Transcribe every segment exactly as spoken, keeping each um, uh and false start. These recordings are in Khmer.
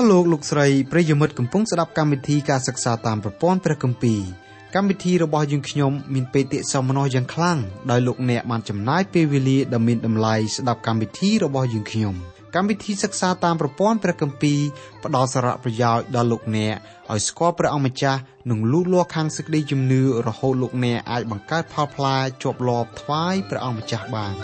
លោកលោកស្រីប្រិយមិត្តកំពុងស្ដាប់កម្មវិធីការសិក្សាតាមប្រព័ន្ធព្រះគម្ពីរកម្មវិធីរបស់យើងខ្ញុំមានបេតិសោមនស្សយ៉ាងខ្លាំងដោយលោកអ្នកបានចំណាយពេលវេលាដ៏មានតម្លៃស្ដាប់កម្មវិធីរបស់យើងខ្ញុំកម្មវិធីសិក្សាតាមប្រព័ន្ធព្រះគម្ពីរផ្ដល់សារៈប្រយោជន៍ដល់លោកអ្នកឲ្យស្គាល់ព្រះអង្គម្ចាស់និងលូតលាស់ខាងសេចក្តីជំនឿរហូតលោកអ្នកអាចបង្កើតផលផ្លែជាប់លាប់ថ្វាយព្រះអង្គម្ចាស់បាន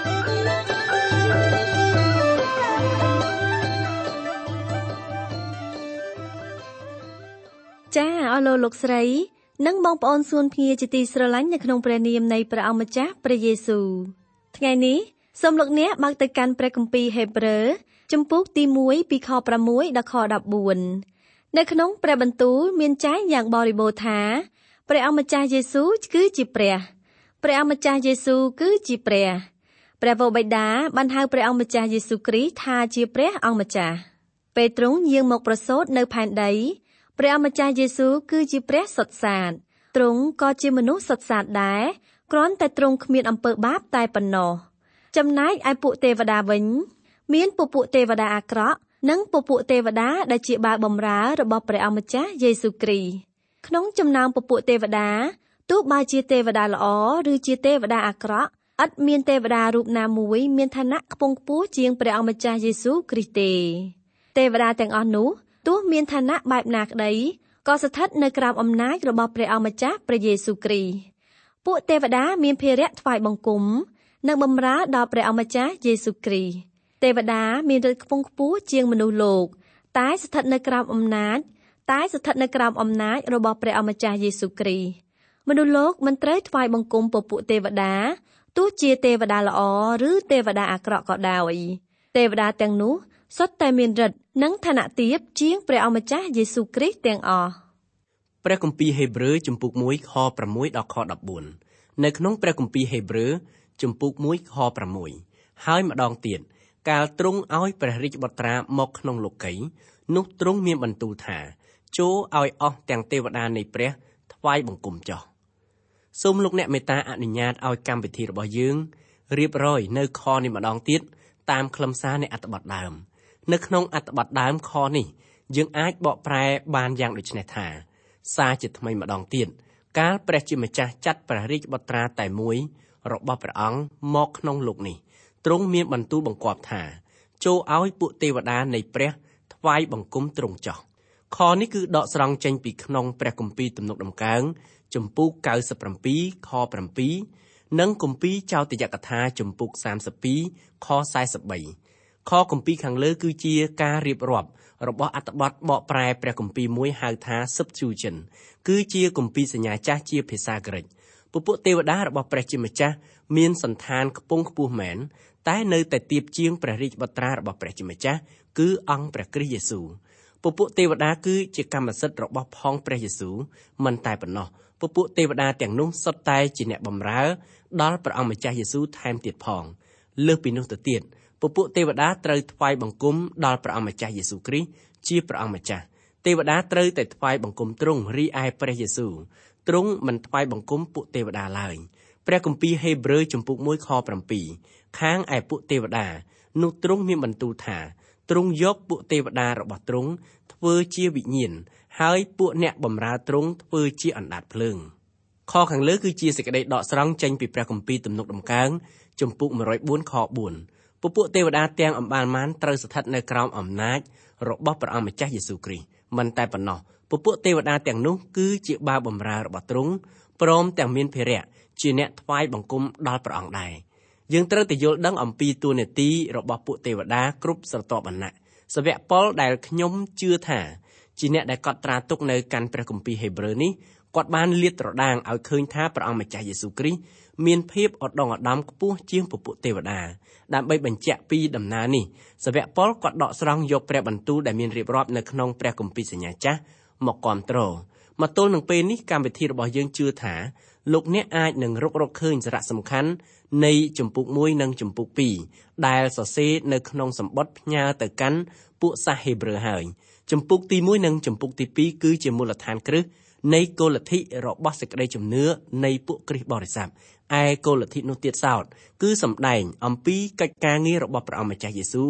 ចា៎អស់លោកលោកស្រីនិងបងប្អូនសួនភ្ងាជាទីស្រឡាញ់នៅក្នុងព្រះនាមនៃព្រះអង្គម្ចាស់ព្រះយេស៊ូវថ្ងៃនេះសូមលោកអ្នកបើកទៅកាន់ព្រះគម្ពីរហេព្រើរជំពូកទីមួយពីខប្រាំមួយដល់ខដប់បួននៅក្នុងព្រះបន្ទូលមានចែងយ៉ាងបរិបូរណ៍ថាព្រះអង្គម្ចាស់យេស៊ូវគឺជាព្រះព្រះអង្គម្ចាស់យេស៊ូវគឺជាព្រះព្រះវរបិតាបានហៅព្រះអង្គម្ចាស់យេស៊ូវគ្រីស្ទថាជាព្រះអង្គម្ចាស់ពេលទ្រង់យាងមកប្រសូតនៅផែនដីព្រះអង្គម្ចាស់យេស៊ូវគឺជាព្រះសុទ្ធសាធទ្រង់ក៏ជាមនុស្សសុទ្ធសាធដែរគ្រាន់តែទ្រង់គ្មានអំពើបាបតែប៉ុណ្ណោះចំណែកឯពួកទេវតាវិញមានពពួកទេវតាអាក្រក់និងពពួកទេវតាដែលជាបាវបម្រើរបស់ព្រះអង្គម្ចាស់យេស៊ូវគ្រីស្ទក្នុងចំណោមពពួកទេវតាទោះបើជាទេវតាល្អឬជាទេវតាអាក្រក់ឥតមានទេវតារូបណាមួយមានឋានៈខ្ពង់ខ្ពស់ជាងព្រះអង្គម្ចាស់យេស៊ូវគ្រីស្ទទេទេវតាទាំងអស់នោះទោះមានឋានៈបែបណាក្តីក៏ស្ថិតនៅក្រោមអំណាចរបស់ព្រះអង្គម្ចាស់ព្រះយេស៊ូវគ្រីស្ទពួកទេវតាមានភារៈថ្វាយបង្គំនិងបម្រើដល់ព្រះអង្គម្ចាស់យេស៊ូវគ្រីស្ទទេវតាមានឫទ្ធិខ្ពង់ខ្ពស់ជាងមនុស្សលោកតែស្ថិតនៅក្រោមអំណាចតែស្ថិតនៅក្រោមអំណាចរបស់ព្រះអង្គម្ចាស់យេស៊ូវគ្រីស្ទមនុស្សលោកមិនត្រូវថ្វាយបង្គំពពួកទេវតាទោះជាទេវតាល្អឬទេវតាអាក្រក់ក៏ដោយទេវតាទាំងនោះសុទ្ធតែមានឫទ្ធិនិងឋានៈទាបជាងព្រះអង្គម្ចាស់យេស៊ូវគ្រីស្ទទាំងអស់ព្រះគម្ពីរហេព្រើរជំពូកមួយខប្រាំមួយដល់ខដប់បួននៅក្នុងព្រះគម្ពីរហេព្រើរជំពូកមួយខប្រាំមួយហើយម្ដងទៀតកាលទ្រង់ឲ្យព្រះរាជបុត្រាមកក្នុងលោកីនោះទ្រង់មានបន្ទូលថាចូលឲ្យអស់ទាំងទេវតានៃព្រះថ្វាយបង្គំចុះសូមលោកអ្នកមេត្តាអនុញ្ញាតឲ្យកម្មវិធីរបស់យើងរៀបរយនៅខនេះម្ដងទៀតតាមខ្លឹមសារនៃអត្ថបទដើមនៅក្នុងអត្ថបទដើមខនេះយើងអាចបកប្រែបានយ៉ាងដូចនេះថាសារជាថ្មីម្ដងទៀតកាលព្រះជាម្ចាស់ចាត់ព្រះរាជបុត្រាតែមួយរបស់ព្រះអង្គមកក្នុងលោកនេះទ្រង់មានបន្ទូលបង្គាប់ថាចូលឲ្យពួកទេវតានៃព្រះថ្វាយបង្គំទ្រង់ចុះខនេះគឺដកស្រង់ចេញពីក្នុងព្រះគម្ពីរទំនុកដំកើងជំពូកកៅសិបប្រាំពីរខប្រាំពីរនិងគម្ពីរចោទយកថាជំពូកសាមសិបពីរខសែសិបបីខគម្ពីរខាងលើគឺជាការរៀបរាប់របស់អត្ថបទបកប្រែព្រះគម្ពីរមួយហៅថា Septuagint គឺជាគម្ពីរសញ្ញាចាស់ជាភាសាក្រិកពពួកទេវតារបស់ព្រះជាម្ចាស់មានសន្តានខ្ពង់ខ្ពស់មែនតែនៅតែទាបជាងព្រះរាជបុត្រារបស់ព្រះជាម្ចាស់គឺអង្គព្រះគ្រីស្ទយេស៊ូវពពួកទេវតាគឺជាកម្មសិទ្ធិរបស់ផងព្រះយេស៊ូវមិនតែប៉ុណ្ណោះពពួកទេវតាទាំងនោះសុទ្ធតែជាអ្នកបម្រើដល់ព្រះអង្គម្ចាស់យេស៊ូវថែមទៀតផងលើសពីនោះទៅទៀតពពួកទេវតាត្រូវថ្វាយបង្គំដល់ព្រះអង្គម្ចាស់យេស៊ូវគ្រីស្ទជាព្រះអង្គម្ចាស់ទេវតាត្រូវតែថ្វាយបង្គំទ្រង់រីឯព្រះយេស៊ូវទ្រង់មិនថ្វាយបង្គំពួកទេវតាឡើយព្រះគម្ពីរហេព្រើរជំពូកមួយខប្រាំពីរខាងឯពួកទេវតានោះទ្រង់មានបន្ទូលថាទ្រង់យកពួកទេវតារបស់ទ្រង់ធ្វើជាវិញ្ញាណហើយពួកអ្នកបម្រើទ្រង់ធ្វើជាអណ្ដាតភ្លើងខខាងលើគឺជាសេចក្តីដកស្រង់ចេញពីព្រះគម្ពីរទំនុកដំកើងជំពូកមួយរយបួនខបួនពពួកទេវតាទាំងអម្បាលម៉ានត្រូវស្ថិតនៅក្រោមអំណាចរបស់ព្រះអង្គម្ចាស់យេស៊ូវគ្រីស្ទមិនតែប៉ុណ្ណោះពពួកទេវតាទាំងនោះគឺជាបាវបម្រើរបស់ទ្រង់ព្រមទាំងមានភារៈជាអ្នកថ្វាយបង្គំដល់ព្រះអង្គដែរយើងត្រូវតែយល់ដឹងអំពីតួនាទីរបស់ពួកទេវតាគ្រប់ស្រទាប់វណ្ណៈសាវកប៉ុលដែលខ្ញុំជឿថាជាអ្នកដែលកត់ត្រាទុកនៅកាន់ព្រះគម្ពីរហេព្រើរនេះគាត់បានលាតត្រដាងឲ្យឃើញថាព្រះអង្គម្ចាស់យេស៊ូវគ្រីស្ទមានភាពឧត្តមឧត្តមខ្ពស់ជាងពពួកទេវតាដើម្បីបញ្ជាក់ពីដំណើរនេះសាវកប៉ុលគាត់ដកស្រង់យកព្រះបន្ទូលដែលមានរៀបរាប់នៅក្នុងព្រះគម្ពីរសញ្ញាចាស់មកគាំទ្រមកទល់នឹងពេលនេះកម្មវិធីរបស់យើងជឿថាលោកអ្នកអាចនឹងរករកឃើញសារៈសំខាន់នៃជំពូកមួយនិងជំពូកពីរដែលសរសេរនៅក្នុងសម្បត្តិផ្ញើទៅកាន់ពួកសាសហេព្រើរហើយជំពូកទីមួយនិងជំពូកទីពីរគឺជាមូលដ្ឋានគ្រឹះនៃគោលលទ្ធិរបស់សេចក្តីជំនឿនៃពួកគ្រីស្ទបរិស័ទឯគោលលទ្ធិនោះទៀតសោតគឺសម្ដែងអំពីកិច្ចការងាររបស់ព្រះអង្គម្ចាស់យេស៊ូវ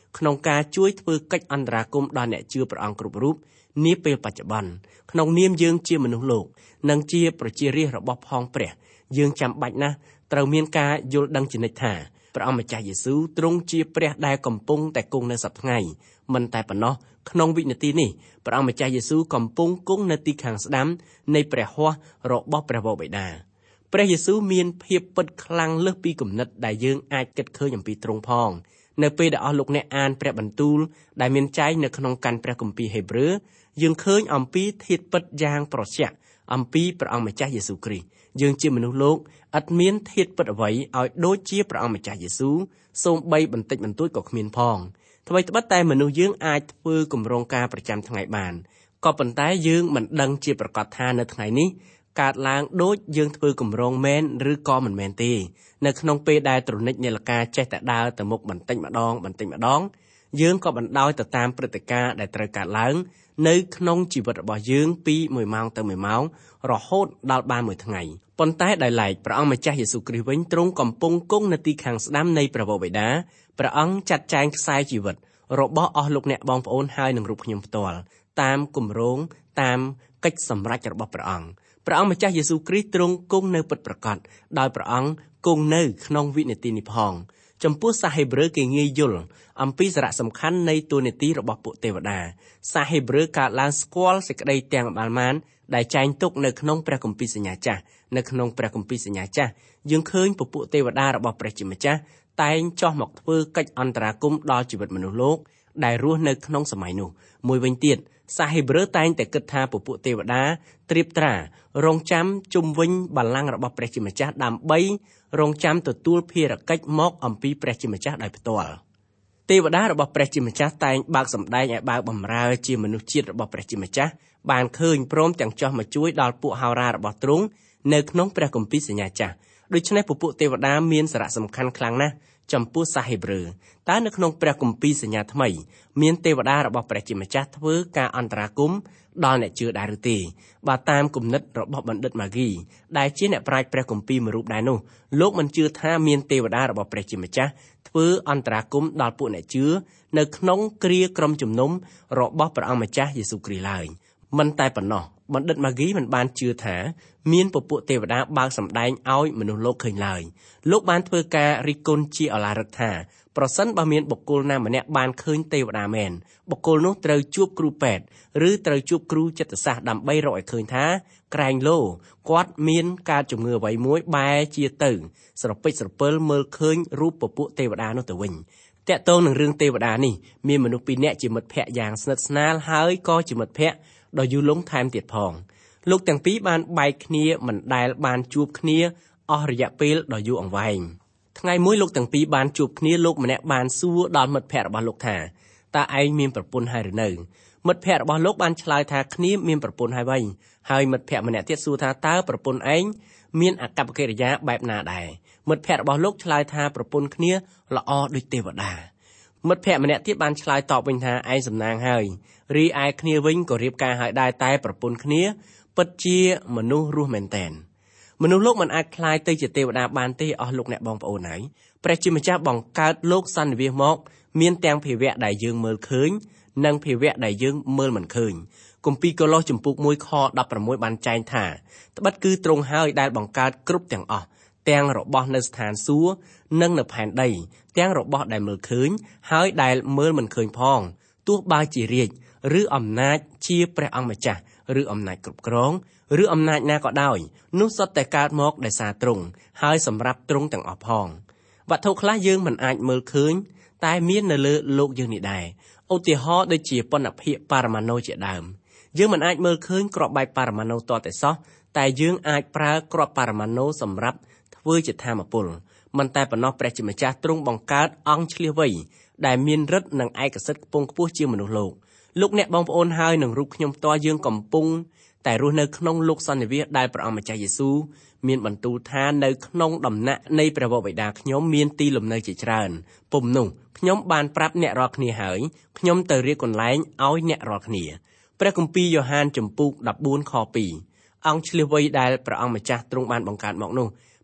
ក្នុងការជួយធ្វើកិច្ចអន្តរាគមន៍ដល់អ្នកជឿព្រះអង្គគ្រប់រូបនាពេលបច្ចុប្បន្នក្នុងនាមយើងជាមនុស្សលោកនិងជាប្រជារាស្ត្ររបស់ផងព្រះយើងចាំបាច់ណាស់ត្រូវមានការយល់ដឹងជានិច្ចថាព្រះអង្គម្ចាស់យេស៊ូវទ្រង់ជាព្រះដែលកំពុងតែគង់នៅសព្វថ្ងៃមិនតែប៉ុណ្ណោះក្នុងវិនាទីនេះព្រះអង្គម្ចាស់យេស៊ូវកំពុងគង់នៅទីខាងស្ដាំនៃព្រះហស្ថរបស់ព្រះវរបិតាព្រះយេស៊ូវមានភាពពិតខ្លាំងលើសពីគំនិតដែលយើងអាចគិតឃើញអំពីទ្រង់ផងនៅពេលដែលអស់លោកអ្នកអានព្រះបន្ទូលដែលមានចែងនៅក្នុងកាន់ព្រះគម្ពីរហេព្រើរយើងឃើញអំពីធាតុពិតយ៉ាងប្រឆាំងអំពីព្រះអង្គម្ចាស់យេស៊ូវគ្រីស្ទយើងជាមនុស្សលោកឥតមានធាតុពិតអ្វីឲ្យដូចជាព្រះអង្គម្ចាស់យេស៊ូវសូម្បីបន្តិចបន្តួចក៏គ្មានផងថ្មីត្បិតតែមនុស្សយើងអាចធ្វើគម្រោងការប្រចាំថ្ងៃបានក៏ប៉ុន្តែយើងមិនដឹងជាប្រកាសថានៅថ្ងៃនេះកើតឡើងដូចយើងធ្វើគម្រោងមែនឬក៏មិនមែនទេនៅក្នុងពេលដែលត្រនិចនាឡិកាចេះតែដើរទៅមុខបន្តិចម្ដងបន្តិចម្ដងយើងក៏បណ្ដោយទៅតាមព្រឹត្តិការណ៍ដែលត្រូវកើតឡើងនៅក្នុងជីវិតរបស់យើងពីមួយម៉ោងទៅមួយម៉ោងរហូតដល់បានមួយថ្ងៃប៉ុន្តែដោយឡែកព្រះអង្គម្ចាស់យេស៊ូវគ្រីស្ទវិញទ្រង់កំពុងគង់នៅទីខាងស្ដាំនៃព្រះវរបិតាព្រះអង្គចាត់ចែងខ្សែជីវិតរបស់អស់លោកអ្នកបងប្អូនហើយនឹងរូបខ្ញុំផ្ទាល់តាមគម្រោងតាមកិច្ចសម្រេចរបស់ព្រះអង្គព្រះអង្គម្ចាស់យេស៊ូវគ្រីស្ទទ្រង់គង់នៅពិតប្រាកដដោយព្រះអង្គគង់នៅក្នុងវិនាទីនេះផងចំពោះសាសហេព្រើរគេងាយយល់អំពីសារៈសំខាន់នៃតួនាទីរបស់ពួកទេវតាសាសហេព្រើរកើតឡើងស្គាល់សេចក្តីទាំងអបាលមានដែលចែងទុកនៅក្នុងព្រះគម្ពីរសញ្ញាចាស់នៅក្នុងព្រះគម្ពីរសញ្ញាចាស់យើងឃើញពពួកទេវតារបស់ព្រះជាម្ចាស់តែងចោះមកធ្វើកិច្ចអន្តរាគមន៍ដល់ជីវិតមនុស្សលោកដែលរស់នៅក្នុងសម័យនោះមួយវិញទៀតសាសហេព្រើរតែងតែគិតថាពពួកទេវតាត្រៀបត្រារងចាំជុំវិញបល្ល័ង្ករបស់ព្រះជាម្ចាស់ដើម្បីរងចាំទទួលភារកិច្ចមកអំពីព្រះជាម្ចាស់ដោយផ្ទាល់ទេវតារបស់ព្រះជាម្ចាស់តែងបើកសម្ដែងឲ្យបើកបំរើជាមនុស្សជាតិរបស់ព្រះជាម្ចាស់បានឃើញព្រមទាំងចោះមកជួយដល់ពួកហោរារបស់ទ្រង់នៅក្នុងព្រះគម្ពីរសញ្ញាចាស់ដូច្នេះពពួកទេវតាមានសារៈសំខាន់ខ្លាំងណាស់ចំពោះសាសហេព្រើរតើនៅក្នុងព្រះគម្ពីរសញ្ញាថ្មីមានទេវតារបស់ព្រះជាម្ចាស់ធ្វើការអន្តរាគមន៍ដល់អ្នកជឿដែរឬទេបើតាមគំនិតរបស់បណ្ឌិតម៉ាហ្គីដែលជាអ្នកប្រាជ្ញព្រះគម្ពីរមួយរូបដែរនោះលោកមិនជឿថាមានទេវតារបស់ព្រះជាម្ចាស់ធ្វើអន្តរាគមន៍ដល់ពួកអ្នកជឿនៅក្នុងគ្រាក្រុមជំនុំរបស់ព្រះអង្គម្ចាស់យេស៊ូវគ្រីស្ទឡើយមិនតែប៉ុណ្ណោះបណ្ឌិតម៉ាហ្គីមិនបានជឿថាមានពពួកទេវតាបើកសម្ដែងឲ្យមនុស្សលោកឃើញឡើយលោកបានធ្វើការរិះគន់ជាឧឡារិកថាប្រសិនបើមានបុគ្គលណាម្នាក់បានឃើញទេវតាមែនបុគ្គលនោះត្រូវជួបគ្រូពេទ្យឬត្រូវជួបគ្រូចិត្តសាស្ត្រដើម្បីរកឲ្យឃើញថាក្រែងលោគាត់មានការជំងឺអ្វីមួយបែរជាទៅស្រពេចស្រពិលមើលឃើញរូបពពួកទេវតានោះទៅវិញតាក់ទងនឹងរឿងទេវតានេះមានមនុស្សពីរនាក់ជាមិត្តភ័ក្តិយ៉ាងស្និទ្ធស្នាលហើយក៏ជាមិត្តភ័ក្តិដ៏យូរលង់ថែមទៀតផងលោកទាំងពីរបានបែកគ្នាមិនដែលបានជួបគ្នាអស់រយៈពេលដ៏យូរអង្វែងថ្ងៃមួយលោកទាំងពីរបានជួបគ្នាលោកម្នាក់បានសួរដល់មិត្តភ័ក្តិរបស់លោកថាតើឯងមានប្រពន្ធហើយឬនៅមិត្តភ័ក្តិរបស់លោកបានឆ្លើយថាគ្នាមានប្រពន្ធហើយវិញហើយមិត្តភ័ក្តិម្នាក់ទៀតសួរថាតើប្រពន្ធឯងមានអាកប្បកិរិយាបែបណាដែរមិត្តភ័ក្តិរបស់លោកឆ្លើយថាប្រពន្ធគ្នាល្អដូចទេវតាមិត្តភ័ក្តិម្នាក់ទៀតបានឆ្លើយតបវិញថាឯងសំណាងហើយរីឯគ្នាវិញក៏រៀបការហើយដែរតែប្រពន្ធគ្នាពិតជាមនុស្សរស់មែនតែនមនុស្សលោកមិនអាចคล้ายទៅជាទេវតាបានទេអស់លោកអ្នកបងប្អូនហើយព្រះជាម្ចាស់បង្កើតលោកសន្និវាសមកមានទាំងភាវៈដែលយើងមើលឃើញនិងភាវៈដែលយើងមើលមិនឃើញគម្ពីរកូឡូសជំពូកមួយខដប់ប្រាំមួយបានចែងថាត្បិតគឺទ្រង់ហើយដែលបង្កើតគ្រប់ទាំងអស់ទាំងរបស់នៅស្ថានសួគ៌និងនៅផែនដីទាំងរបស់ដែលមើលឃើញហើយដែលមើលមិនឃើញផងទោះបើជារាជឬអំណាចជាព្រះអង្គម្ចាស់ឬអំណាចគ្រប់គ្រងឬអំណាចណាក៏ដោយនោះសុទ្ធតែកើតមកដោយសារទ្រង់ហើយសម្រាប់ទ្រង់ទាំងអស់ផងវត្ថុខ្លះយើងមិនអាចមើលឃើញតែមាននៅលើលោកយើងនេះដែរឧទាហរណ៍ដូចជាបណ្ណភាគបរមាណូជាដើមយើងមិនអាចមើលឃើញគ្រាប់បែកបរមាណូតតែសោះតែយើងអាចប្រើគ្រាប់បរមាណូសម្រាប់ធ្វើជាថាមពលមិនតែប៉ុណ្ណោះព្រះជាម្ចាស់ទ្រង់បង្កើតអង្គឆ្លៀសវៃដែលមានឫទ្ធិនិងឯកសិទ្ធិខ្ពង់ខ្ពស់ជាមនុស្សលោកលោកអ្នកបងប្អូនហើយនឹងរូបខ្ញុំផ្ទាល់យើងកំពុងតែរស់នៅក្នុងលោកសន្និវាសដែលព្រះអង្គម្ចាស់យេស៊ូវមានបន្ទូលថានៅក្នុងដំណាក់នៃព្រះវរបិតាខ្ញុំមានទីលំនៅជាច្រើនពុំនោះខ្ញុំបានប្រាប់អ្នករាល់គ្នាហើយខ្ញុំទៅរៀបកន្លែងឲ្យអ្នករាល់គ្នាព្រះគម្ពីរយ៉ូហានជំពូកដប់បួនខពីរអង្គឆ្លៀសវៃដែលព្រះអង្គម្ចាស់ទ្រង់បានបង្កើតមកនោះ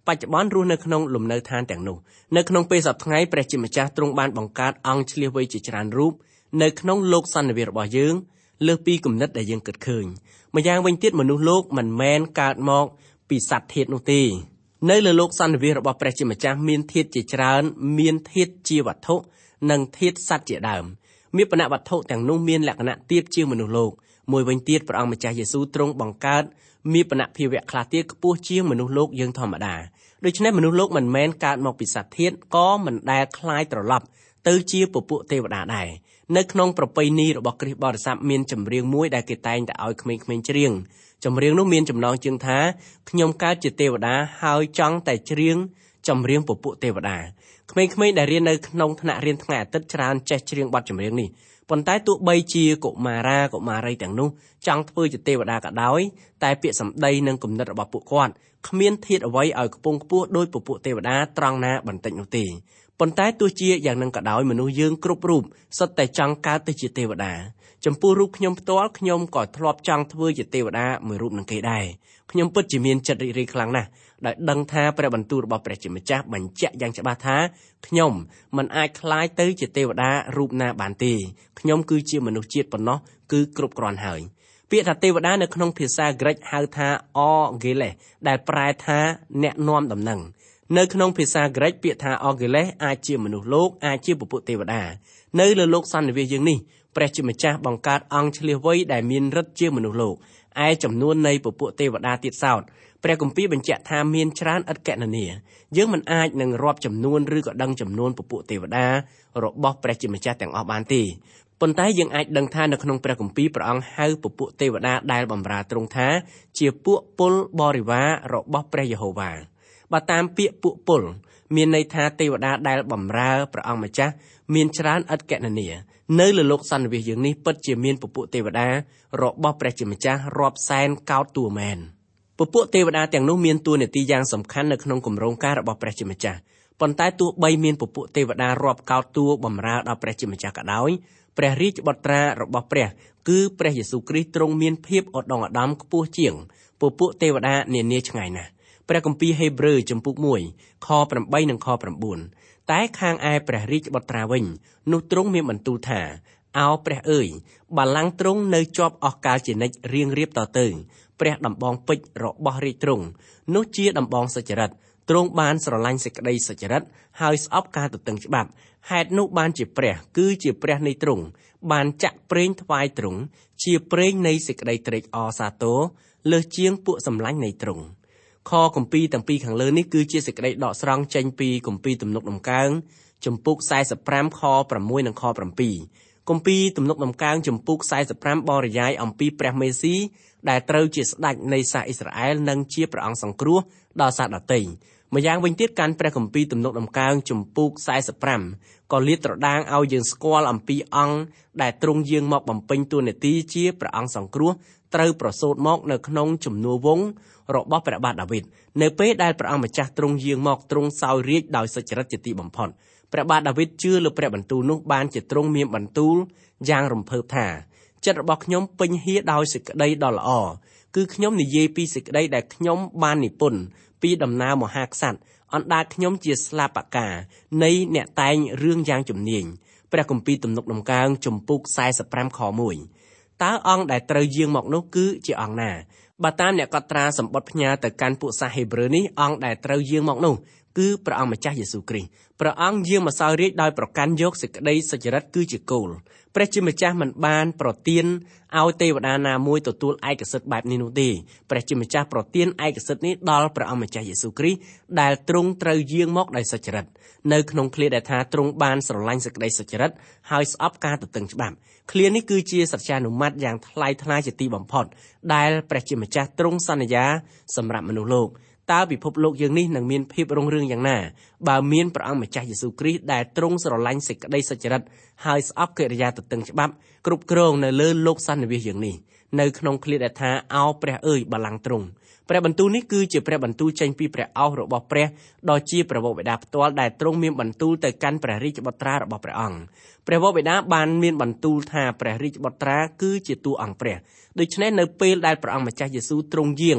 បច្ចុប្បន្នរស់នៅក្នុងលំនៅឋានទាំងនោះនៅក្នុងពេលសប្តាហ៍ថ្ងៃព្រះជាម្ចាស់ទ្រង់បានបង្កើតអង្គឆ្លៀសវៃជាច្រើនរូបនៅក្នុងលោកសន្និវាសរបស់យើងលើសពីគំនិតដែលយើងគិតឃើញម្យ៉ាងវិញទៀតមនុស្សលោកមិនមែនកើតមកពីសត្វធាតុនោះទេនៅលើលោកសន្និវាសរបស់ព្រះជាម្ចាស់មានធាតុជាច្រើនមានធាតុជាវត្ថុនិងធាតុសត្វជាដើមមានបណៈវត្ថុទាំងនោះមានលក្ខណៈទាបជាងមនុស្សលោកមួយវិញទៀតព្រះអង្គម្ចាស់យេស៊ូវទ្រង់បង្កើតមានបណៈភាវៈខ្លះទៀតខ្ពស់ជាងមនុស្សលោកយើងធម្មតាដូច្នេះមនុស្សលោកមិនមែនកើតមកពីសត្វធាតុក៏មិនដែលคล้ายត្រឡប់ទៅជាពពួកទេវតាដែរនៅក្នុងប្រពៃណីរបស់គ្រិស្តបរិស័ទមានចម្រៀងមួយដែលគេតែងតែឲ្យក្មេងៗច្រៀងចម្រៀងនោះមានចំណងជើងថាខ្ញុំកើតជាទេវតាហើយចង់តែច្រៀងចម្រៀងពពួកទេវតាក្មេងៗដែលរៀននៅក្នុងថ្នាក់រៀនថ្ងៃអាទិត្យច្រើនចេះច្រៀងបទចម្រៀងនេះប៉ុន្តែទោះបីជាកុមារាកុមារីទាំងនោះចង់ធ្វើជាទេវតាក៏ដោយតែពាក្យសម្ដីនិងគំនិតរបស់ពួកគាត់គ្មានធាតុអ្វីឲ្យខ្ពង់ខ្ពស់ដោយពពួកទេវតាត្រង់ណាបន្តិចនោះទេប៉ុន្តែទោះជាយ៉ាងនឹងក៏ដោយមនុស្សយើងគ្រប់រូបសុទ្ធតែចង់កើតទៅជាទេវតាចំពោះរូបខ្ញុំផ្ទាល់ខ្ញុំក៏ធ្លាប់ចង់ធ្វើជាទេវតាមួយរូបនឹងគេដែរខ្ញុំពិតជាមានចិត្តរីករាយខ្លាំងណាស់ដែលដឹងថាព្រះបន្ទូលរបស់ព្រះជាម្ចាស់បញ្ជាក់យ៉ាងច្បាស់ថាខ្ញុំមិនអាចក្លាយទៅជាទេវតារូបណាបានទេខ្ញុំគឺជាមនុស្សជាតិប៉ុណ្ណោះគឺគ្រប់គ្រាន់ហើយពាក្យថាទេវតានៅក្នុងភាសាក្រិកហៅថា Angeles ដែលប្រែថាអ្នកនាំដំណឹងនៅក្នុងភាសាក្រិកពាក្យថា Angeles អាចជាមនុស្សលោកអាចជាពពួកទេវតានៅលើលោកសន្និវាសយើងនេះព្រះជាម្ចាស់បង្កើតអង្គឆ្លៀសវៃដែលមានឫទ្ធិជាមនុស្សលោកឯចំនួននៃពពួកទេវតាទៀតសោតព្រះគម្ពីរបញ្ជាក់ថាមានច្រើនឥតកណនាយើងមិនអាចនឹងរាប់ចំនួនឬក៏ដឹងចំនួនពពួកទេវតារបស់ព្រះជាម្ចាស់ទាំងអស់បានទេប៉ុន្តែយើងអាចដឹងថានៅក្នុងព្រះគម្ពីរព្រះអង្គហៅពពួកទេវតាដែលបម្រើទ្រង់ថាជាពួកពលបរិវាររបស់ព្រះយេហូវ៉ាបើតាមពាក្យពួកពលមានន័យថាទេវតាដែលបម្រើព្រះអង្គម្ចាស់មានច្រើនឥតកណនានៅលើលោកសន្និវាសយើងនេះពិតជាមានពពួកទេវតារបស់ព្រះជាម្ចាស់រាប់សែនកោដតួមែនពពួកទេវតាទាំងនោះមានតួនាទីយ៉ាងសំខាន់នៅក្នុងគម្រោងការរបស់ព្រះជាម្ចាស់ប៉ុន្តែទោះបីមានពពួកទេវតារាប់កោដតួបម្រើដល់ព្រះជាម្ចាស់ក៏ដោយព្រះរាជបុត្រារបស់ព្រះគឺព្រះយេស៊ូវគ្រីស្ទទ្រង់មានភាពឧត្តមឧត្តមខ្ពស់ជាងពពួកទេវតានានាឆ្ងាយណាស់ព្រះគម្ពីរហេព្រើរជំពូកមួយខប្រាំបីនិងខប្រាំបួនតែខាងឯព្រះរាជបុត្រាវិញនោះទ្រង់មានបន្ទូលថាអោព្រះអើយបល្ល័ង្កទ្រង់នៅជាប់អស់កាលជានិច្ចរៀងរៀបតទៅព្រះដំបងពេជ្ររបស់រាជទ្រង់នោះជាដំបងសុចរិតទ្រង់បានស្រឡាញ់សេចក្តីសុចរិតហើយស្អប់ការទទឹងច្បាប់ហេតុនោះបានជាព្រះគឺជាព្រះនៃទ្រង់បានចាក់ប្រេងថ្វាយទ្រង់ជាប្រេងនៃសេចក្តីត្រេកអរសាទរលើសជាងពួកសម្លាញ់នៃទ្រង់ខគម្ពីរទាំងពីរខាងលើនេះគឺជាសេចក្តីដកស្រង់ចេញពីគម្ពីរទំនុកដំកើងជំពូកសែសិបប្រាំខប្រាំមួយនិងខប្រាំពីរគម្ពីរទំនុកដំកើងជំពូកសែសិបប្រាំបរិយាយអំពីព្រះមេស៊ីដែលត្រូវជាស្ដេចនៃសាសអ៊ីស្រាអែលនិងជាព្រះអង្គសង្គ្រោះដល់សាសដទៃម្យ៉ាងវិញទៀតកាន់ព្រះគម្ពីរទំនុកដំកើងជំពូកសែសិបប្រាំក៏លាតត្រដាងឲ្យយើងស្គាល់អំពីអង្គដែលទ្រង់យាងមកបំពេញតួនាទីជាព្រះអង្គសង្គ្រោះត្រូវប្រសូតមកនៅក្នុងជំនួរវង្សរបស់ព្រះបាទដាវីតនៅពេលដែលព្រះអង្គម្ចាស់ទ្រង់យាងមកទ្រង់សោយរាជ្យដោយសុចរិតជាទីបំផុតព្រះបាទដាវីតជឿលើព្រះបន្ទូលនោះបានជាទ្រង់មានបន្ទូលយ៉ាងរំភើបថាចិត្តរបស់ខ្ញុំពេញហៀដោយសេចក្តីដ៏ល្អគឺខ្ញុំនិយាយពីសេចក្តីដែលខ្ញុំបាននិពន្ធពីដំណើរមហាក្សត្រអណ្ដាតខ្ញុំជាស្លាបកានៃអ្នកតែងរឿងយ៉ាងជំនាញព្រះគម្ពីរទំនុកដំកើងជំពូកសែសិបប្រាំខមួយតើអង្គដែលត្រូវយាងមកនោះគឺជាអង្គណាបើតាមអ្នកកត់ត្រាសម្បត្តិផ្ញើទៅកាន់ពួកសាសហេព្រើរនេះអង្គដែលត្រូវយាងមកនោះគឺព្រះអង្គម្ចាស់យេស៊ូវគ្រីស្ទព្រះអង្គយាងមកសោយរាជ្យដោយប្រកាន់យកសេចក្តីសុចរិតគឺជាគោលព្រះជាម្ចាស់មិនបានប្រទានឲ្យទេវតាណាមួយទទួលឯកសិទ្ធិបែបនេះនោះទេព្រះជាម្ចាស់ប្រទានឯកសិទ្ធិនេះដល់ព្រះអង្គម្ចាស់យេស៊ូវគ្រីស្ទដែលទ្រង់ត្រូវយាងមកដោយសុចរិតនៅក្នុងឃ្លាដែលថាទ្រង់បានស្រឡាញ់សេចក្តីសុចរិតហើយស្អប់ការទទឹងច្បាប់ឃ្លានេះគឺជាសច្ចានុម័តយ៉ាងថ្លៃថ្លាជាទីបំផុតដែលព្រះជាម្ចាស់ទ្រង់សន្យាសម្រាប់មនុស្សលោកតើពិភពលោកយើងនេះនឹងមានភាពរុងរឿងយ៉ាងណាបើមានព្រះអង្គម្ចាស់យេស៊ូវគ្រីស្ទដែលទ្រង់ស្រឡាញ់សេចក្តីសុចរិតហើយស្អប់កិរិយាទទឹងច្បាប់គ្រប់គ្រងនៅលើលោកសន្និវាសយ៉ាងនេះនៅក្នុងឃ្លាដែលថាអោព្រះអើយបល្ល័ង្កទ្រង់ព្រះបន្ទូលនេះគឺជាព្រះបន្ទូលចេញពីព្រះឱស្ថរបស់ព្រះដ៏ជាព្រះវរបិតាផ្ទាល់ដែលទ្រង់មានបន្ទូលទៅកាន់ព្រះរាជបុត្រារបស់ព្រះអង្គព្រះវរបិតាបានមានបន្ទូលថាព្រះរាជបុត្រាគឺជាតួអង្គព្រះដូច្នេះនៅពេលដែលព្រះអង្គម្ចាស់យេស៊ូវទ្រង់យាង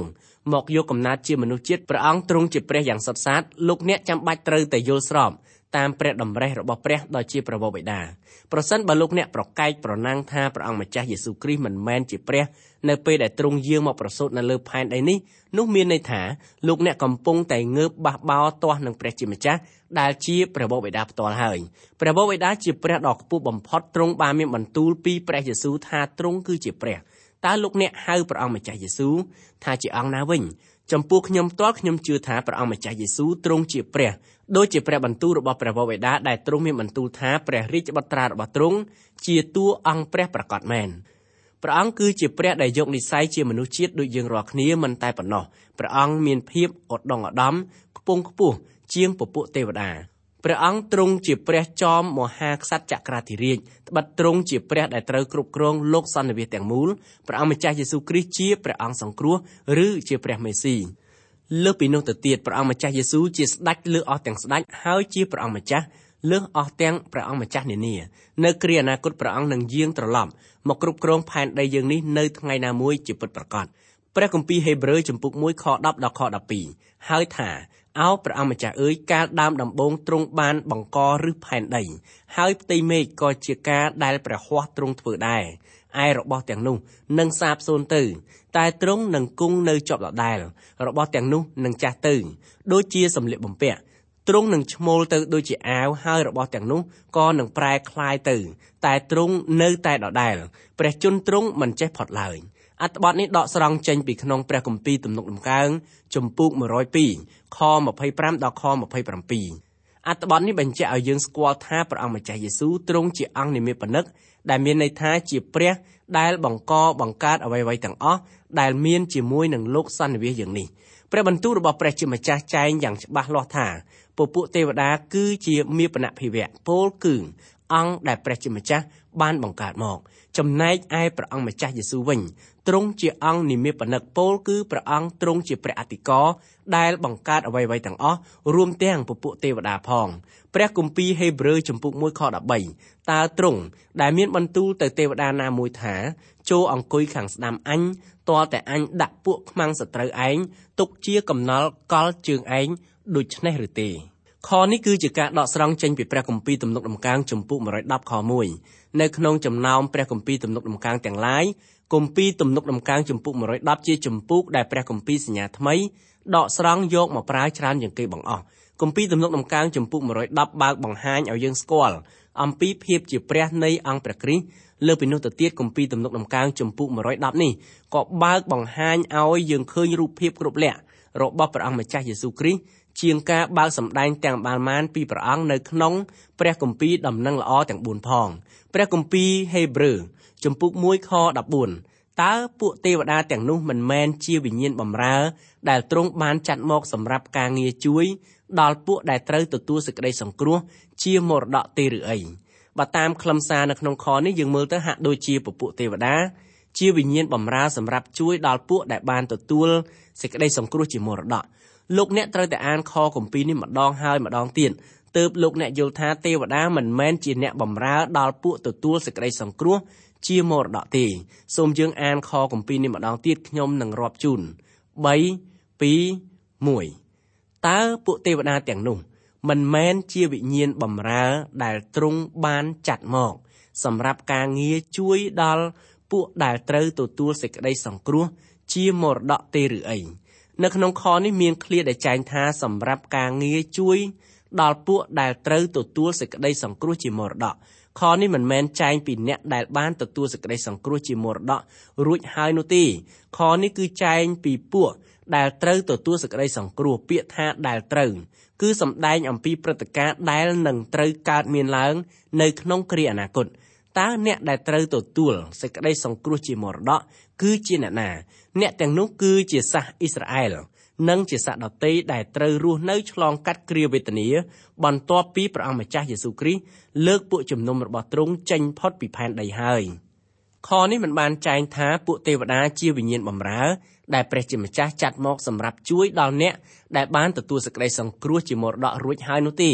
មកយកកំណើតជាមនុស្សជាតិព្រះអង្គទ្រង់ជាព្រះយ៉ាងសុទ្ធសាធលោកអ្នកចាំបាច់ត្រូវតែយល់ស្របតាមព្រះតម្រិះរបស់ព្រះដ៏ជាព្រះបិតាប្រសិនបើលោកអ្នកប្រកែកប្រណាំងថាព្រះអង្គម្ចាស់យេស៊ូវគ្រីស្ទមិនមែនជាព្រះនៅពេលដែលទ្រង់យាងមកប្រសូតនៅលើផែនដីនេះនោះមានន័យថាលោកអ្នកកំពុងតែងើបបះបោរទាស់នឹងព្រះជាម្ចាស់ដែលជាព្រះបិតាផ្ទាល់ហើយព្រះបិតាជាព្រះដ៏ខ្ពស់បំផុតទ្រង់បានមានបន្ទូលពីព្រះយេស៊ូវថាទ្រង់គឺជាព្រះតើលោកអ្នកហៅព្រះអង្គម្ចាស់យេស៊ូវថាជាអង្គណាវិញចំពោះខ្ញុំផ្ទាល់ខ្ញុំជឿថាព្រះអង្គម្ចាស់យេស៊ូវទ្រង់ជាព្រះដូចជាព្រះបន្ទូលរបស់ព្រះបិតាដែលទ្រង់មានបន្ទូលថាព្រះរាជបុត្រារបស់ទ្រង់ជាតួអង្គព្រះប្រកបមែនព្រះអង្គគឺជាព្រះដែលយកនិស្ស័យជាមនុស្សជាតិដូចយើងរាល់គ្នាមិនតែប៉ុណ្ណោះព្រះអង្គមានភាពឧត្តមឧត្តមខ្ពង់ខ្ពស់ជាងពពួកទេវតាព្រះអង្គទ្រង់ជាព្រះចោមមហាក្សត្រចក្រាធិរាជត្បិតទ្រង់ជាព្រះដែលត្រូវគ្រប់គ្រងលោកសន្និវាសទាំងមូលព្រះអង្គម្ចាស់យេស៊ូវគ្រីស្ទជាព្រះអង្គសង្គ្រោះឬជាព្រះមេស៊ីលើសពីនោះទៅទៀតព្រះអង្គម្ចាស់យេស៊ូវជាស្ដេចលើសអស់ទាំងស្ដេចហើយជាព្រះអង្គម្ចាស់លើសអស់ទាំងព្រះអង្គម្ចាស់នានានៅគ្រាអនាគតព្រះអង្គនឹងយាងត្រឡប់មកគ្រប់គ្រងផែនដីយើងនេះនៅថ្ងៃណាមួយជាពិតប្រាកដព្រះគម្ពីរហេព្រើរជំពូកមួយខដប់ដល់ខដប់ពីរហើយថាអោព្រះអង្គម្ចាស់អើយកាលដើមដំបូងទ្រង់បានបង្កឫសផែនដីហើយផ្ទៃមេឃក៏ជាការដែលព្រះហស្ថទ្រង់ធ្វើដែរឯរបស់ទាំងនោះនឹងសាបសូន្យទៅតែទ្រង់នឹងគង់នៅជាប់ដដែលរបស់ទាំងនោះនឹងចាស់ទៅដូចជាសម្លៀកបំពាក់ទ្រង់នឹងឈ្មោលទៅដូចជាអាវហើយរបស់ទាំងនោះក៏នឹងប្រែคล้ายទៅតែទ្រង់នៅតែដដែលព្រះជន្មទ្រង់មិនចេះផុតឡើយអត្ថបទនេះដកស្រង់ចេញពីក្នុងព្រះគម្ពីរទំនុកដំកើងជំពូកមួយរយពីរខម្ភៃប្រាំដល់ខម្ភៃប្រាំពីរអត្ថបទនេះបញ្ជាក់ឲ្យយើងស្គាល់ថាព្រះអង្គម្ចាស់យេស៊ូវទ្រង់ជាអង្គនិមិត្តបនិកដែលមានន័យថាជាព្រះដែលបង្កបង្កើតអ្វីៗទាំងអស់ដែលមានជាមួយនឹងលោកសន្និវាសយ៉ាងនេះព្រះបន្ទូលរបស់ព្រះជាម្ចាស់ចែងយ៉ាងច្បាស់លាស់ថាពពួកទេវតាគឺជាមាបនភិវៈពោលគឺអង្គដែលព្រះជាម្ចាស់បានបង្កើតមកចំណែកឯព្រះអង្គម្ចាស់យេស៊ូវវិញទ្រង់ជាអង្គនិមិត្តបនិកពោលគឺព្រះអង្គទ្រង់ជាព្រះអធិការដែលបង្កើតអ្វីៗទាំងអស់រួមទាំងពពួកទេវតាផងព្រះគម្ពីរហេព្រើរជំពូកមួយខដប់បីតើទ្រង់ដែលមានបន្ទូលទៅទេវតាណាមួយថាចូលអង្គុយខាងស្ដាំអញទាល់តែអញដាក់ពួកខ្មាំងសត្រូវឯងទុកជាកំណល់កល់ជើងឯងដូច្នេះឬទេខនេះគឺជាការដកស្រង់ចេញពីព្រះគម្ពីរទំនុកដំកើងជំពូកមួយរយដប់ខមួយនៅក្នុងចំណោមព្រះគម្ពីរទំនុកដំកើងទាំងឡាយគម្ពីរទំនុកដំកើងជំពូកមួយរយដប់ជាជំពូកដែលព្រះគម្ពីរសញ្ញាថ្មីដកស្រង់យកមកប្រើច្រើនជាងគេបង្អស់គម្ពីរទំនុកដំកើងជំពូកមួយរយដប់បើកបង្ហាញឲ្យយើងស្គាល់អំពីភាពជាព្រះនៃអង្គព្រះគ្រីស្ទលើពីនោះទៅទៀតគម្ពីរទំនុកដំកើងជំពូកមួយរយដប់នេះក៏បើកបង្ហាញឲ្យយើងឃើញរូបភាពគ្រប់លក្ខរបស់ព្រះអង្គម្ចាស់យេស៊ូវគ្រីស្ទជាងការបើកសម្ដែងទាំងបានមានពីព្រះអង្គនៅក្នុងព្រះគម្ពីរដំណឹងល្អទាំងបួនផងព្រះគម្ពីរហេព្រើរជំពូកមួយខដប់បួនតើពួកទេវតាទាំងនោះមិនមែនជាវិញ្ញាណបម្រើដែលទ្រង់បានចាត់មកសម្រាប់ការងារជួយដល់ពួកដែលត្រូវទទួលសេចក្តីសង្គ្រោះជាមរតកទេឬអីបើតាមខ្លឹមសារនៅក្នុងខនេះយើងមើលទៅហាក់ដូចជាពពួកទេវតាជាវិញ្ញាណបម្រើសម្រាប់ជួយដល់ពួកដែលបានទទួលសេចក្តីសង្គ្រោះជាមរតកលោកអ្នកត្រូវតែអានខគម្ពីរនេះម្ដងហើយម្ដងទៀតទើបលោកអ្នកយល់ថាទេវតាមិនមែនជាអ្នកបម្រើដល់ពួកទទួលសេចក្តីសង្គ្រោះជាមរតកទេសូមយើងអានខគម្ពីរនេះម្ដងទៀតខ្ញុំនឹងរាប់ជូនបី ពីរ មួយតើពួកទេវតាទាំងនោះមិនមែនជាវិញ្ញាណបម្រើដែលទ្រង់បានចាត់មកសម្រាប់ការងារជួយដល់ពួកដែលត្រូវទទួលសេចក្តីសង្គ្រោះជាមរតកទេឬអីនៅក្នុងខនេះមានឃ្លាដែលចែងថាសម្រាប់ការងារជួយដល់ពួកដែលត្រូវទទួលសេចក្តីសង្គ្រោះជាមរតកខនេះមិនមែនចែងពីអ្នកដែលបានទទួលសេចក្តីសង្គ្រោះជាមរតករួចហើយនោះទេខនេះគឺចែងពីពួកដែលត្រូវទទួលសេចក្តីសង្គ្រោះពាក្យថាដែលត្រូវគឺសម្ដែងអំពីព្រឹត្តិការណ៍ដែលនឹងត្រូវកើតមានឡើងនៅក្នុងគ្រាអនាគតតើអ្នកដែលត្រូវទទួលសេចក្តីសង្គ្រោះជាមរតកគឺជាអ្នកណាអ្នកទាំងនោះគឺជាសាសអ៊ីស្រាអែលនិងជាសាសដទៃដែលត្រូវរស់នៅឆ្លងកាត់គ្រាវេទនាបន្ទាប់ពីព្រះអង្គម្ចាស់យេស៊ូវគ្រីស្ទលើកពួកជំនុំរបស់ទ្រង់ចេញផុតពីផែនដីហើយខនេះមិនបានចែងថាពួកទេវតាជាវិញ្ញាណបម្រើដែលព្រះជាម្ចាស់ចាត់មកសម្រាប់ជួយដល់អ្នកដែលបានទទួលសេចក្តីសង្គ្រោះជាមរតករួចហើយនោះទេ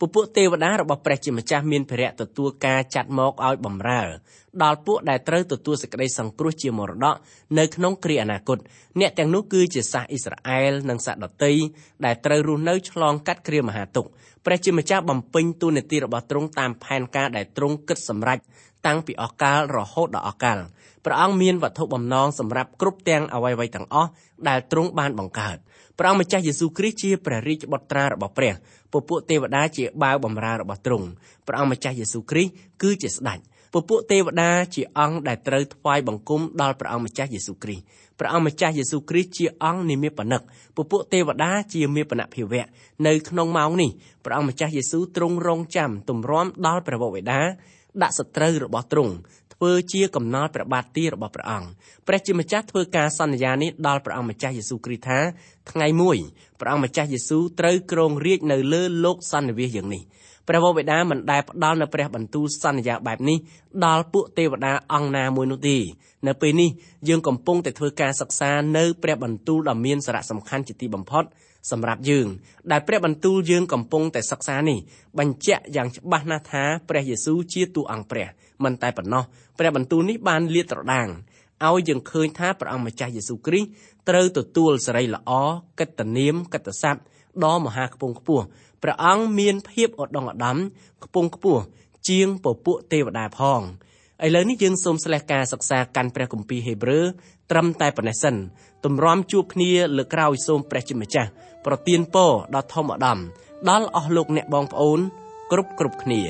ពពួកទេវតារបស់ព្រះជាម្ចាស់មានភារៈទទួលការចាត់មកឲ្យបម្រើដល់ពួកដែលត្រូវទទួលសេចក្តីសង្គ្រោះជាមរតកនៅក្នុងគ្រាអនាគតអ្នកទាំងនោះគឺជាសាសអ៊ីស្រាអែលនិងសាសដទៃដែលត្រូវរស់នៅឆ្លងកាត់គ្រាមហាទុក្ខព្រះជាម្ចាស់បំពេញតួនាទីរបស់ទ្រង់តាមផែនការដែលទ្រង់គិតសម្រេចតាំងពីអកាលរហូតដល់អកាលព្រះអង្គមានវត្ថុបំណងសម្រាប់គ្រប់ទាំងអ្វីៗទាំងអស់ដែលទ្រង់បានបង្កើតព្រះអង្គម្ចាស់យេស៊ូវគ្រីស្ទជាព្រះរាជបុត្រារបស់ព្រះពពួកទេវតាជាបាវបម្រើរបស់ទ្រង់ព្រះអង្គម្ចាស់យេស៊ូវគ្រីស្ទគឺជាស្ដេចពពួកទេវតាជាអង្គដែលត្រូវថ្វាយបង្គំដល់ព្រះអង្គម្ចាស់យេស៊ូវគ្រីស្ទព្រះអង្គម្ចាស់យេស៊ូវគ្រីស្ទជាអង្គនិមិត្តនិកពពួកទេវតាជាមេបនភាវៈនៅក្នុងម៉ោងនេះព្រះអង្គម្ចាស់យេស៊ូវទ្រង់រងចាំទម្រាំដល់ព្រះវរបិតាដាក់សត្រូវរបស់ទ្រង់ធ្វើជាកំណល់ព្រះបាទទីរបស់ព្រះអង្គព្រះជាម្ចាស់ធ្វើការសន្យានេះដល់ព្រះអង្គម្ចាស់យេស៊ូវគ្រីស្ទថាថ្ងៃមួយព្រះអង្គម្ចាស់យេស៊ូវត្រូវគ្រងរាជ្យនៅលើលោកសន្និវាសយ៉ាងនេះព្រះវរបិតាមិនដែលផ្ដល់នូវព្រះបន្ទូលសន្យាបែបនេះដល់ពួកទេវតាអង្គណាមួយនោះទេនៅពេលនេះយើងកំពុងតែធ្វើការសិក្សានៅព្រះបន្ទូលដ៏មានសារៈសំខាន់ជាទីបំផុតសម្រាប់យើងដែលព្រះបន្ទូលយើងកំពុងតែសិក្សានេះបញ្ជាក់យ៉ាងច្បាស់ណាស់ថាព្រះយេស៊ូវជាតួអង្គព្រះមិនតែប៉ុណ្ណោះព្រះបន្ទូលនេះបានលាតត្រដាងឲ្យយើងឃើញថាព្រះអង្គម្ចាស់យេស៊ូវគ្រីស្ទត្រូវទទួលសេរីល្អកិត្តិនាមកិត្តិស័ព្ទដ៏មហាខ្ពង់ខ្ពស់ព្រះអង្គមានភាពឧត្តមឧត្តមខ្ពង់ខ្ពស់ជាងពពួកទេវតាផងឥឡូវនេះយើងសូមស្លេះការសិក្សាកាន់ព្រះគម្ពីរហេព្រើរត្រឹមតែប៉ុណ្ណេះសិនទម្រាំជួបគ្នាលើកក្រោយសូមព្រះជាម្ចាស់ប្រទានពរដល់ធម្មឧត្តមដល់អស់លោកអ្នកបងប្អូនគ្រប់គ្រប់គ្នា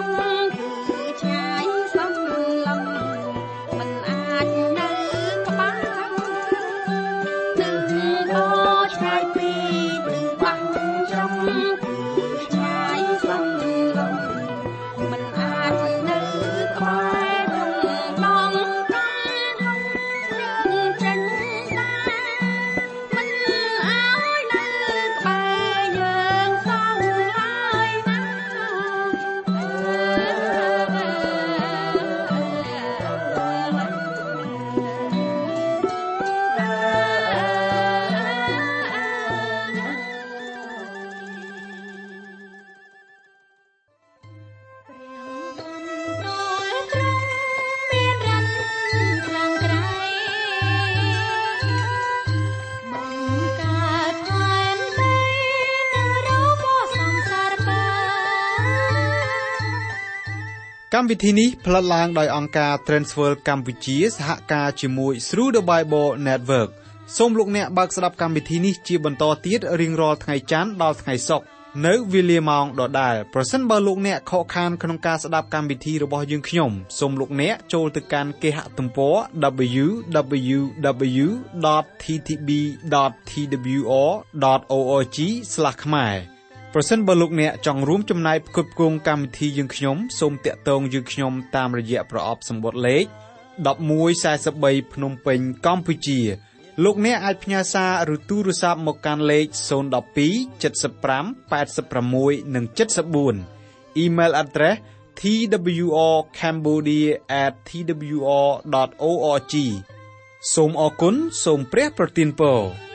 ក្បាលកម្មវិធីនេះផ្លាត់ឡើងដោយអង្គការ Transworld កម្ពុជាសហការជាមួយ Through the Bible Network សូមលោកអ្នកបើកស្ដាប់កម្មវិធីនេះជាបន្តទៀតរៀងរាល់ថ្ងៃច័ន្ទដល់ថ្ងៃសុក្រនៅវេលាម៉ោងដដែលប្រសិនបើលោកអ្នកខកខានក្នុងការស្ដាប់កម្មវិធីរបស់យើងខ្ញុំសូមលោកអ្នកចូលទៅកាន់គេហទំព័រ double-u double-u double-u dot t t b dot t w r dot org ស្លាស ខ្មែរប្រសិនបើលោកអ្នកចង់រួមចំណែកផ្គត់ផ្គង់កម្មវិធីយើងខ្ញុំសូមតាក់ទងយើងខ្ញុំតាមរយៈប្រអប់សម្បត្តិលេខmột một bốn baភ្នំពេញកម្ពុជាលោកអ្នកអាចផ្ញើសារឬទូរស័ព្ទមកកាន់លេខศูนย์ หนึ่ง สอง เจ็ด ห้า แปด หก និង เจ็ด สี่ Email address t w r cambodia at t w r dot org សូមអរគុណសូមព្រះប្រទានពរ